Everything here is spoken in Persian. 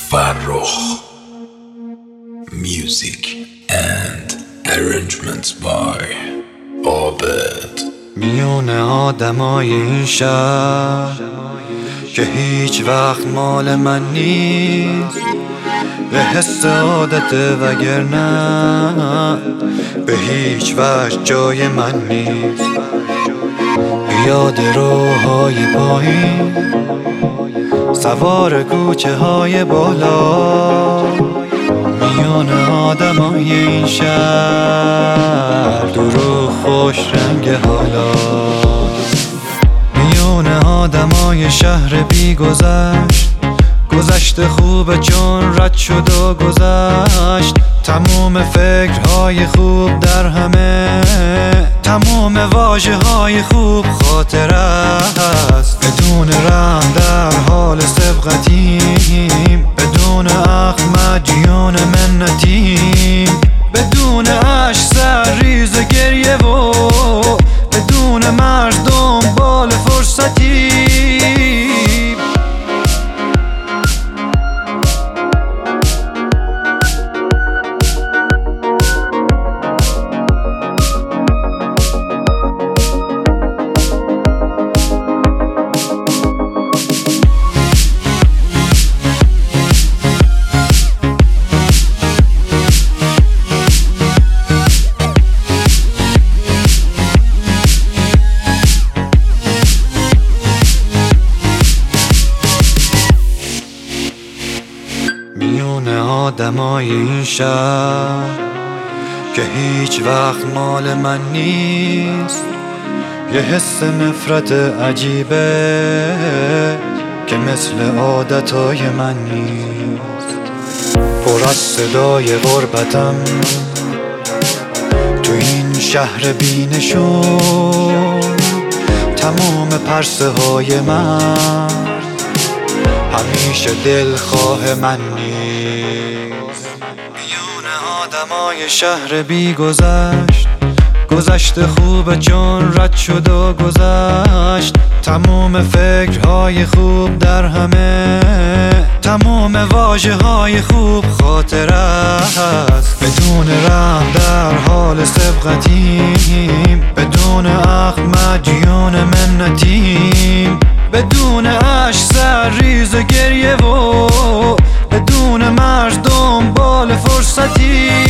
Farrokh. Music and arrangements by Abed. میون آدمای این شهر که هیچ وقت مال من نیست، به حس عادته وگرنه به هیچ وجه جای من نیست. بیاد روهای پایین، سوار کوچه های بالا، میون آدمای این شهر دروغ خوش رنگ حالا. میون آدمای شهر بی گذشت خوبه چون رد شد و گذشت. تموم فکرهای خوب در همه، تموم واژه های خوب خاطر است. بدون رحم در حال سبقتیم، بدون اخم مدیون منتیم، بدون عشق سر ریز گریه و بدون مرز دنبال فرصتیم. میون آدمای این شهر که هیچ وقت مال من نیست، یه حس نفرت عجیبه که مثل عادتای من نیست. پر از صدای غربتم تو این شهر بینشون، تمام پرسه های من همیشه دلخواه من نیست. میون آدمای شهر بی گذشت خوبه چون رد شد و گذشت. تموم فکرهای خوب در همه، تموم واژه های خوب خاطر است. بدون رحم در حال سبقتیم، بدون اخم مدیون منتیم، بدون عشق سر ریز گریه و بدون مرز دنبال فرصتی.